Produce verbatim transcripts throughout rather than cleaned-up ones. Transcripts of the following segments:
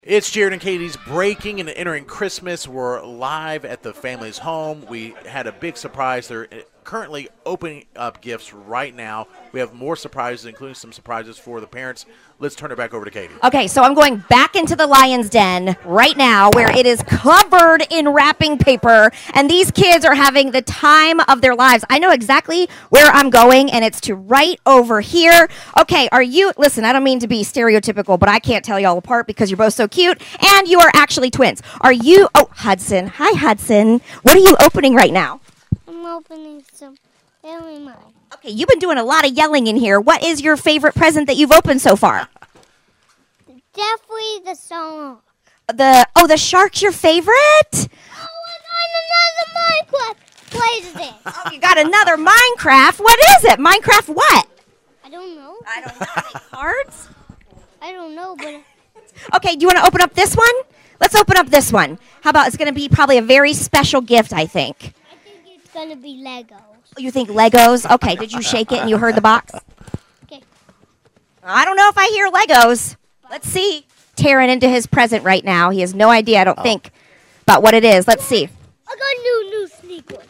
It's Jared and Katie's Breaking and Entering Christmas. We're live at the family's home. We had a big surprise. They're currently opening up gifts right now. We have more surprises, including some surprises for the parents. Let's turn it back over to Katie. Okay, so I'm going back into the lion's den right now where it is covered in wrapping paper, and these kids are having the time of their lives. I know exactly where I'm going, and it's to right over here. Okay, are you, listen, I don't mean to be stereotypical, but I can't tell y'all apart because you're both so cute, and you are actually twins. Are you, oh, Hudson. Hi, Hudson. What are you opening right now? I'm opening some family mine. Okay, you've been doing a lot of yelling in here. What is your favorite present that you've opened so far? Definitely the song. The oh, the shark's your favorite? Oh, I got another Minecraft. What is this? Oh, you got another Minecraft. What is it? Minecraft what? I don't know. I don't know. Are they cards? I don't know, but Okay, do you want to open up this one? Let's open up this one. How about it's going to be probably a very special gift, I think. I think it's gonna be Legos. You think Legos? Okay, did you shake it and you heard the box? Okay. I don't know if I hear Legos. Let's see. Tearing into his present right now. He has no idea, I don't Oh. think, about what it is. Let's see. I got new new sneakers.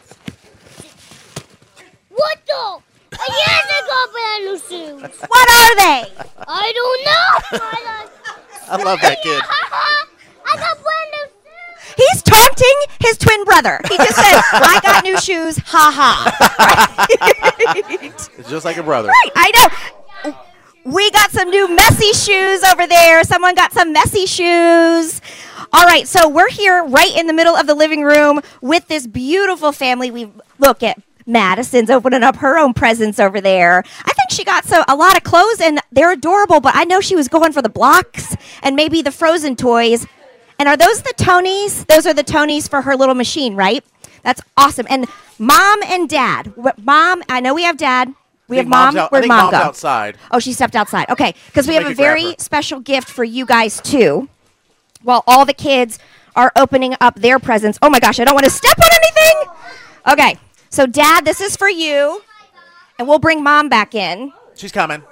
What the? Yes, I got brand new shoes. What are they? I don't know. I, I love that kid. I got brand new shoes. He's taunting his twin brother. He just said, I got new shoes, ha ha. Right. It's just like a brother. Right, I know. We got some new messy shoes over there. Someone got some messy shoes. All right, so we're here right in the middle of the living room with this beautiful family. We look at Madison's opening up her own presents over there. I think she got so a lot of clothes, and they're adorable, but I know she was going for the blocks and maybe the Frozen toys. And are those the Tonys? Those are the Tonys for her little machine, right? That's awesome. And Mom and Dad. Wh- Mom, I know we have Dad. We I have think Mom. Mom's out- I Where'd think Mom Mom's go? outside. Oh, she stepped outside. Okay, because we Make have a it grab very her. special gift for you guys, too. While all the kids are opening up their presents. Oh, my gosh, I don't want to step on anything. Okay, so, Dad, this is for you. And we'll bring Mom back in. She's coming.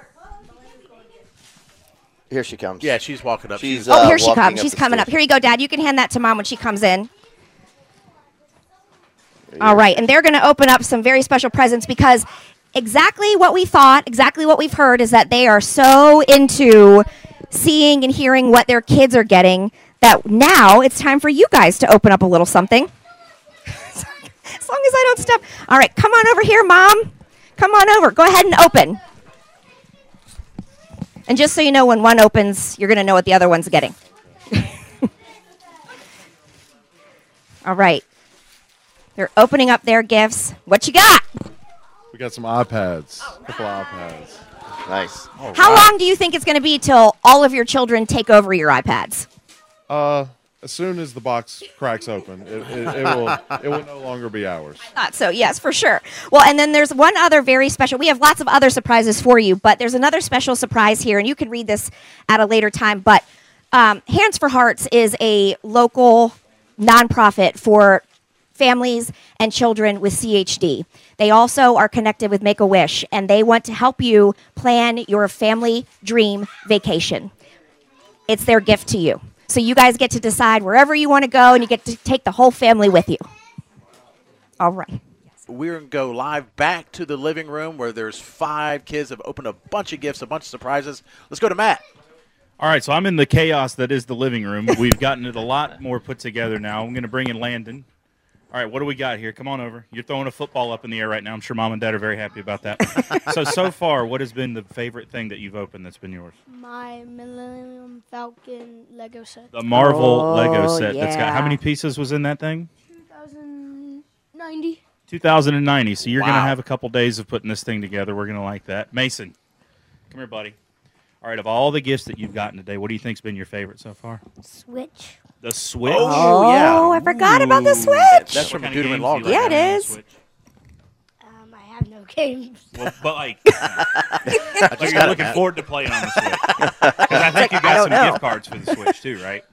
Here she comes. Yeah, she's walking up. She's, Oh, uh, here she walking comes. up She's the coming up. stairs. Here you go, Dad. You can hand that to Mom when she comes in. There you All go. right, and they're going to open up some very special presents because exactly what we thought, exactly what we've heard is that they are so into seeing and hearing what their kids are getting that now it's time for you guys to open up a little something. As long as I don't step. All right, come on over here, Mom. Come on over. Go ahead and open. And just so you know, when one opens, you're going to know what the other one's getting. All right. They're opening up their gifts. What you got? We got some iPads. A couple iPads. Nice. Oh, How wow. long do you think it's going to be till all of your children take over your iPads? Uh, as soon as the box cracks open, it, it, it will it will no longer be ours. Thought so, yes, for sure. Well, and then there's one other very special. We have lots of other surprises for you, but there's another special surprise here, and you can read this at a later time. But um, Hands for Hearts is a local nonprofit for families and children with C H D. They also are connected with Make-A-Wish, and they want to help you plan your family dream vacation. It's their gift to you. So you guys get to decide wherever you want to go, and you get to take the whole family with you. All right. We're going to go live back to the living room where there's five kids have opened a bunch of gifts, a bunch of surprises. Let's go to Matt. All right, so I'm in the chaos that is the living room. We've gotten it a lot more put together now. I'm going to bring in Landon. All right, what do we got here? Come on over. You're throwing a football up in the air right now. I'm sure Mom and Dad are very happy about that. so, so far, what has been the favorite thing that you've opened that's been yours? My Millennium Falcon Lego set. The Marvel Oh, Lego set. That's got how yeah. many pieces was in that thing? two thousand ninety. two thousand ninety. So you're going to Wow. have a couple days of putting this thing together. We're going to like that. Mason, come here, buddy. All right, of all the gifts that you've gotten today, what do you think's been your favorite so far? Switch. The Switch. Oh, yeah. Oh, I forgot about the Ooh. Switch. That's from What kind of Dude 'em in games Long do you Yeah, like it having on the is. Switch? Um, I have no games. Well, but like, like you're looking forward to playing on the Switch. Because I think you I got don't some know. gift cards for the Switch too, right?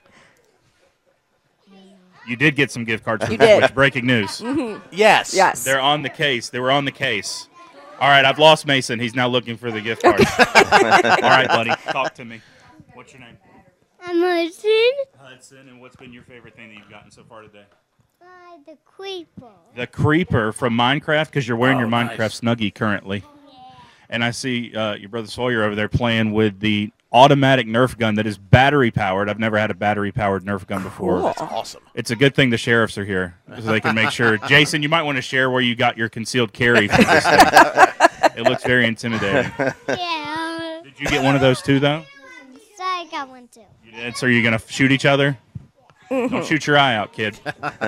You did get some gift cards for You the did. Switch. Breaking news. Yes. Yes. They're on the case. They were on the case. All right, I've lost Mason. He's now looking for the gift cards. All right, buddy, talk to me. What's your name? I'm Hudson. Hudson, and what's been your favorite thing that you've gotten so far today? Uh, the creeper. The Creeper from Minecraft, because you're wearing Oh, your Minecraft nice. Snuggie currently. And I see uh, your brother Sawyer over there playing with the automatic Nerf gun that is battery powered. I've never had a battery powered Nerf gun before. Cool. That's awesome. It's a good thing the sheriffs are here so they can make sure. Jason, you might want to share where you got your concealed carry for this thing. It looks very intimidating. Yeah. Did you get one of those too, though? So I got one too. You did. So you're going to shoot each other? Don't shoot your eye out, kid.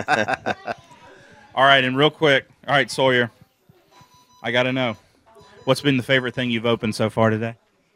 All right, and real quick. All right, Sawyer. I got to know. What's been the favorite thing you've opened so far today?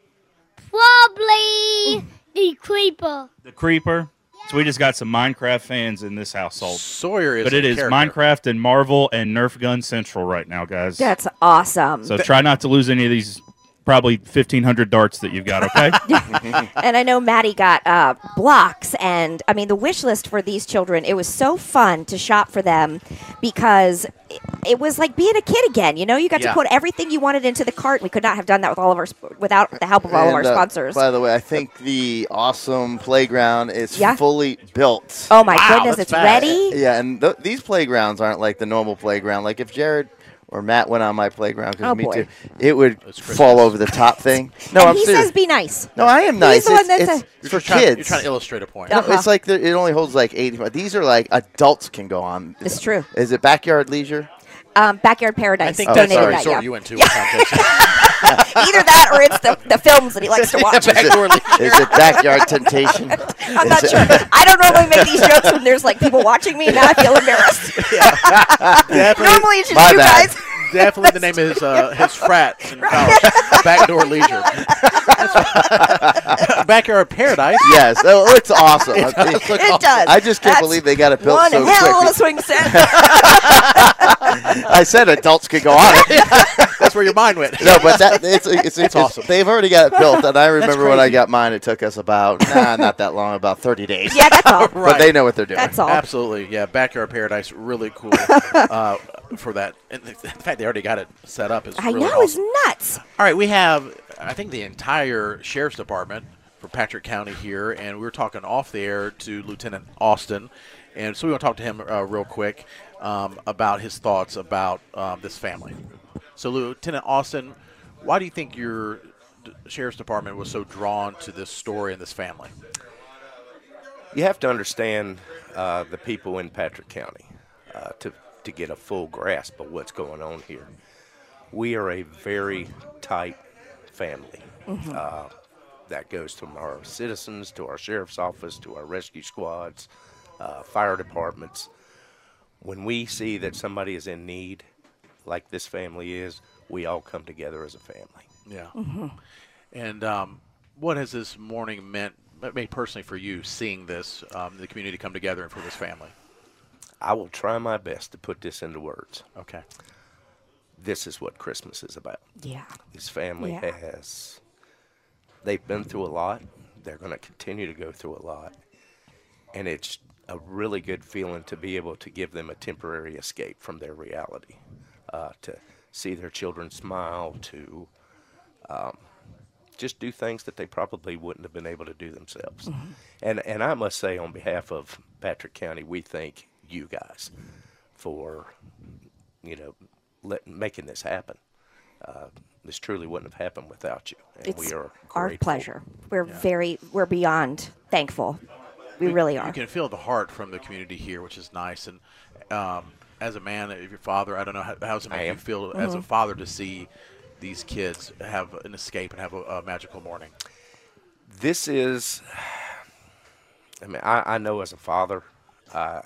Probably the creeper. The Creeper. So we just got some Minecraft fans in this household. Sawyer is But it a is character. Minecraft and Marvel and Nerf Gun Central right now, guys. That's awesome. So try not to lose any of these probably fifteen hundred darts that you've got, okay? And I know Maddie got uh, blocks, and I mean the wish list for these children. It was so fun to shop for them because it, it was like being a kid again. You know, you got Yeah. to put everything you wanted into the cart. We could not have done that with all of our sp- without the help of all of our And, uh, sponsors. By the way, I think the awesome playground is Yeah? fully built. Oh my Wow, goodness, that's it's fast. ready. Yeah, and th- these playgrounds aren't like the normal playground. Like if Jared or Matt went on my playground, because Oh, me boy. too, it would It's Christmas. fall over the top thing. No, and I'm he serious. says be nice. no, I am nice. the one it's that it's says- You're for just trying, kids. You're trying to illustrate a point. No, Uh-huh. it's like the, it only holds like eighty. These are like adults can go on. It's true. Is it backyard leisure? Um, Backyard Paradise I think Oh, that's donated the sorry. that. resort Yeah. you went to one time, Jason. Either that or it's the, the films that he likes to watch. Backdoor leisure. Is it backyard temptation? I'm not Is sure. it- I don't normally make these jokes when there's like people watching me. Now I feel embarrassed. Definitely, Normally it's just My you bad. guys. definitely the name of his uh, his frat in college. Backdoor leisure. Backyard paradise. Yes, oh, it looks awesome. It does. I just can't That's believe they got it built One so hell of quick. a swing set. I said adults could go on it. That's where your mind went. No, but that it's it's, it's, awesome. They've already got it built, and I remember when I crazy. got mine. It took us about nah, not that long, about thirty days. Yeah, that's all. Right. But they know what they're doing. That's all. Absolutely, yeah. Backyard paradise, really cool uh, for that. And the the fact they already got it set up is I really know, awesome. it's nuts. All right, we have, I think, the entire sheriff's department for Patrick County here, and we were talking off the air to Lieutenant Austin, and so we want to talk to him uh, real quick um, about his thoughts about um, this family. So, Lieutenant Austin, why do you think your d- sheriff's department was so drawn to this story and this family? You have to understand uh, the people in Patrick County uh, to, to get a full grasp of what's going on here. We are a very tight family. Uh, that goes from our citizens to our sheriff's office to our rescue squads, uh, fire departments. When we see that somebody is in need, like this family is, we all come together as a family. Yeah. And um, what has this morning meant, maybe personally for you, seeing this, um, the community come together and for this family? I will try my best to put this into words. Okay. This is what Christmas is about. Yeah. This family Yeah. has, they've been through a lot. They're going to continue to go through a lot. And it's a really good feeling to be able to give them a temporary escape from their reality, uh, to see their children smile, to um, just do things that they probably wouldn't have been able to do themselves. And, and I must say, on behalf of Patrick County, we thank you guys for, you know, let, making this happen. Uh, this truly wouldn't have happened without you, and It's we are our grateful. pleasure. We're very, we're beyond thankful. We really are. You can feel the heart from the community here, which is nice. And um, as a man, if your father, I don't know, how, how does it I make you am. feel as a father to see these kids have an escape and have a, a magical morning? This is, I mean, I, I know as a father, uh,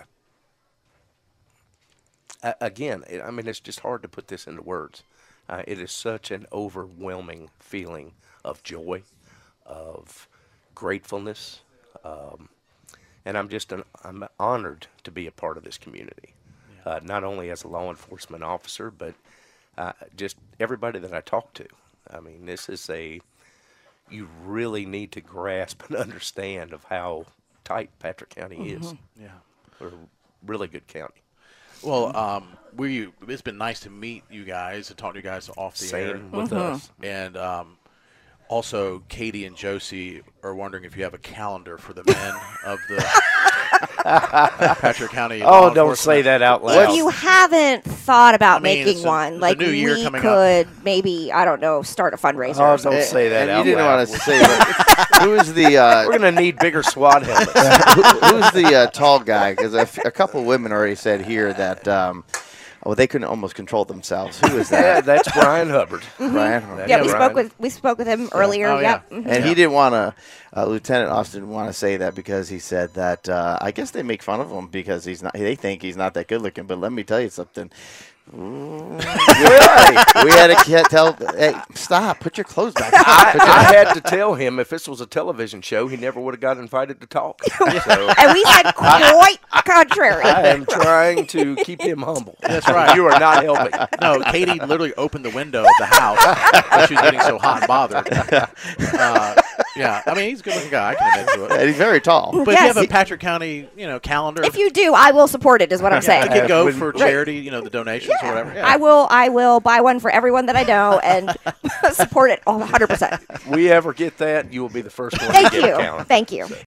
a- again, it, I mean, it's just hard to put this into words. Uh, it is such an overwhelming feeling of joy, of gratefulness, um, and I'm just an, I'm honored to be a part of this community, uh, not only as a law enforcement officer, but uh, just everybody that I talk to. I mean, this is a, you really need to grasp and understand of how tight Patrick County is. Yeah. We're a really good county. Well, um, we it's been nice to meet you guys and talk to you guys off the air. Same with us. And um, Also, Katie and Josie are wondering if you have a calendar for the men of the Patrick County. Oh, law don't say enforcement. that out loud. If you haven't thought about I mean, making it's a- one, it's a like new year we coming up. could maybe, I don't know, start a fundraiser. Oh, or something. don't say that and out you didn't loud. want to say that. Who is the uh, We're going to need bigger SWAT helmets. who, who's the uh, tall guy? Because a, f- a couple women already said here that um, oh, they couldn't almost control themselves. Who is Yeah, that? that's Brian Hubbard. Brian. That- Yeah, Yeah, we Brian. spoke with we spoke with him earlier. Oh, yeah. Yep. Mhm. And he didn't want to. Uh, Lieutenant Austin didn't want to say that because he said that uh, I guess they make fun of him because he's not. They think he's not that good looking. But let me tell you something. Ooh, we, we had to tell. Hey, stop! Put your clothes back. I, Put your- I had to tell him if this was a television show, he never would have got invited to talk. So And we said quite contrary. I am trying to keep him humble. That's right. You are not helping. No, Katie literally opened the window of the house when she was getting so hot and bothered. Uh, yeah, I mean, he's a good-looking guy. I can admit to it. and he's very tall. But if Yes. you have a Patrick County, you know, calendar, If you do, I will support it. Is what I'm yeah, saying. it could go When- for charity, you know, the donations or whatever. Yeah. I will. I will buy one for everyone that I know and support it one hundred percent. We ever get that, you will be the first one Thank to get you. a calendar. Thank you.